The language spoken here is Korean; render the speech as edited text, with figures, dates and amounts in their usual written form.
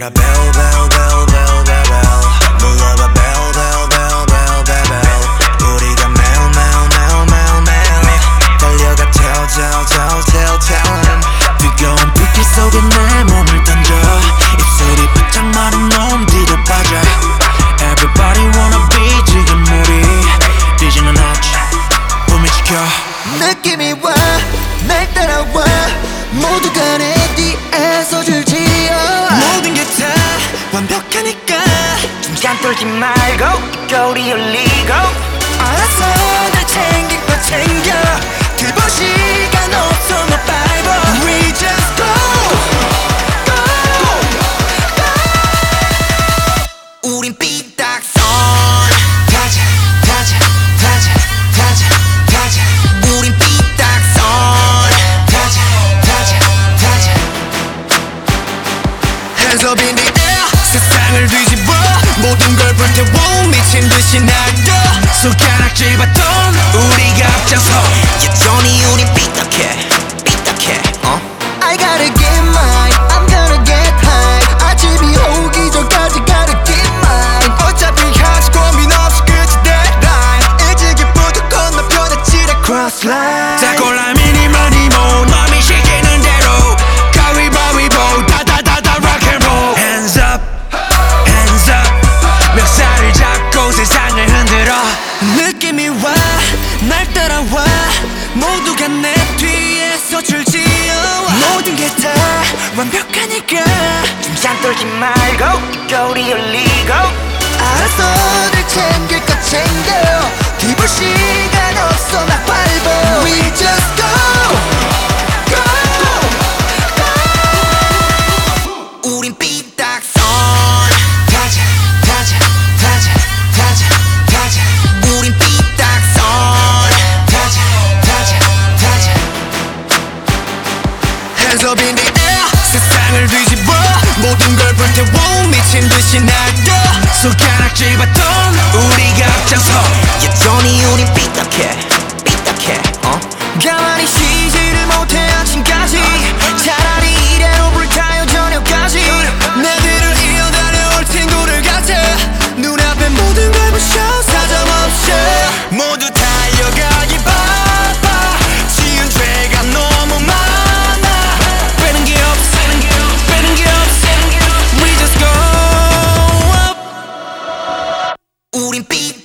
울려라 bell bell bell bell bell bell 눌러봐 bell bell bell bell bell bell 우리가 매일 매일 매일 매일 매일 달려가 tell tell tell tell tell 뜨거운 불길 속에 내 몸을 던져 입술이 바짝 마른 놈들을 빠져 Everybody wanna be 지금 우리 뛰지는 않지 봄이 지켜 느낌이 와 날 따라와 모두가 내 뒤에서 줄지어 모든 게 다 완벽하니까 중간 뚫지 말고 거리 올리고 알았어 날 챙길 거 챙겨 들볼 시간 없어 no Bible We just go go go 우린 삐딱선 타자 타자 타자 타자 타자 우린 삐딱선 타자 타자 타자 Hands up in the air 세상을 뒤집어 모든 걸 불태워 미친 듯이 날뛰어 손가락질 받던 우리가 앞장서 여전히 우린 삐딱해 삐딱해 I gotta get mine I'm gonna get high 아침이 오기 전까지 gotta get mine 어차피 아직 고민 없이 끝이 deadline 일찍이부터 건너편에 칠해 cross line 자 골라 미니머니 모 맘이 시키는 대로 가위바위보 다다다다 rock and roll Hands up hands up 멱살을 잡고 세상을 흔들어 느낌이 와 날 따라와 모두가 내 뒤에서 줄지어 모든 게 다 완벽하니까 중간 뚫지 말고 거리 올리고 알았어 늘 챙길 거 챙겨 뒤볼 시간 없어 나 밟어 We just go go go 우린 삐딱선 타자 타자 타자 타자 타자 우린 삐딱선 타자 타자 타자 Hands up in the air 세상을 뒤집어 모든 걸 불태워 미친 듯이 날뛰어 손가락질 받던 우리가 앞장서 여전히 우린 삐딱해 삐딱해 가만히 쉬지를 못해 아침까지 차라리 이대로 불타요 저녁까지 내 뒤를 이어다녀 올 친구들 같아 눈앞에 모든 걸 부셔 사정없이 모두 달려가기 바빠 지은 죄가 너무 많아 빼는 게 없어 빼는 게 없어 We just go up 우린 삐